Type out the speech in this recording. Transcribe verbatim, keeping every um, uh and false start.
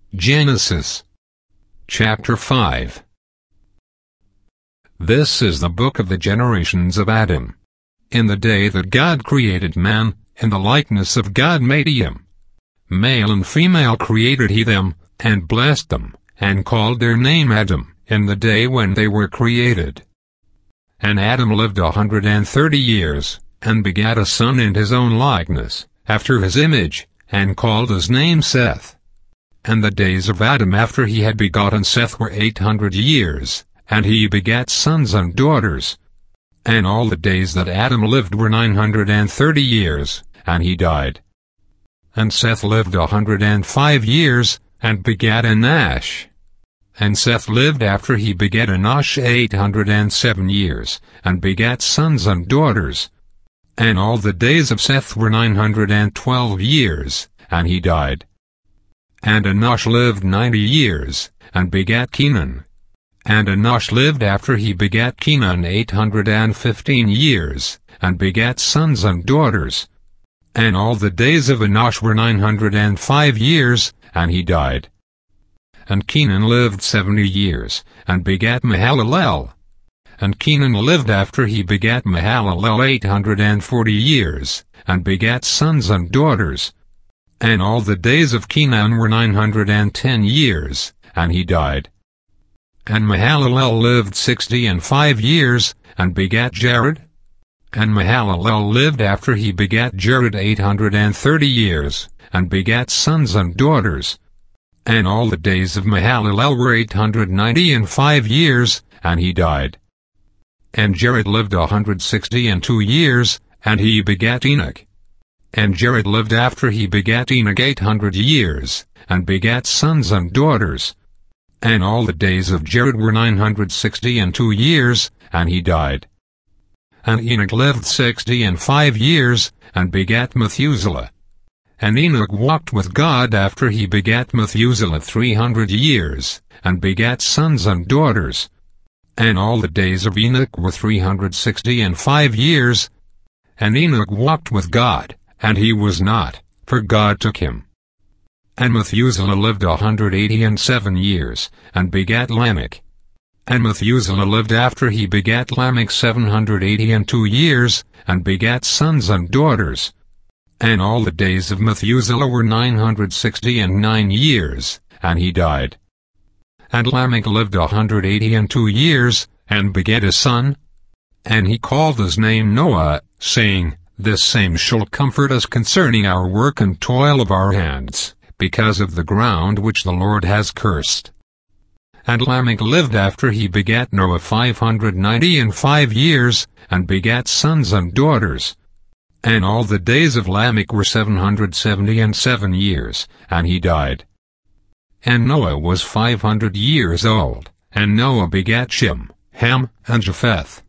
Genesis chapter five. This is the book of the generations of Adam. In the day that God created man, in the likeness of God made he him. Male and female created he them, and blessed them, and called their name Adam, in the day when they were created. And Adam lived a hundred and thirty years, and begat a son in his own likeness, after his image, and called his name Seth. And the days of Adam after he had begotten Seth were eight hundred years, and he begat sons and daughters. And all the days that Adam lived were nine hundred and thirty years, and he died. And Seth lived a hundred and five years, and begat Enosh. And Seth lived after he begat Enosh eight hundred and seven years, and begat sons and daughters. And all the days of Seth were nine hundred and twelve years, and he died. And Enosh lived ninety years, and begat Kenan. And Enosh lived after he begat Kenan eight hundred and fifteen years, and begat sons and daughters. And all the days of Enosh were nine hundred and five years, and he died. And Kenan lived seventy years, and begat Mahalalel. And Kenan lived after he begat Mahalalel eight hundred and forty years, and begat sons and daughters. And all the days of Kenan were nine hundred and ten years, and he died. And Mahalalel lived sixty and five years, and begat Jared. And Mahalalel lived after he begat Jared eight hundred and thirty years, and begat sons and daughters. And all the days of Mahalalel were eight hundred ninety and five years, and he died. And Jared lived a hundred sixty and two years, and he begat Enoch. And Jared lived after he begat Enoch eight hundred years, and begat sons and daughters. And all the days of Jared were nine hundred sixty and two years, and he died. And Enoch lived sixty and five years, and begat Methuselah. And Enoch walked with God after he begat Methuselah three hundred years, and begat sons and daughters. And all the days of Enoch were three hundred sixty and five years. And Enoch walked with God, and he was not, for God took him. And Methuselah lived a hundred eighty and seven years, and begat Lamech. And Methuselah lived after he begat Lamech seven hundred eighty and two years, and begat sons and daughters. And all the days of Methuselah were nine hundred sixty and nine years, and he died. And Lamech lived a hundred eighty and two years, and begat a son. And he called his name Noah, saying, This same shall comfort us concerning our work and toil of our hands, because of the ground which the Lord has cursed. And Lamech lived after he begat Noah five hundred ninety and five years, and begat sons and daughters. And all the days of Lamech were seven hundred seventy and seven years, and he died. And Noah was five hundred years old, and Noah begat Shem, Ham, and Japheth.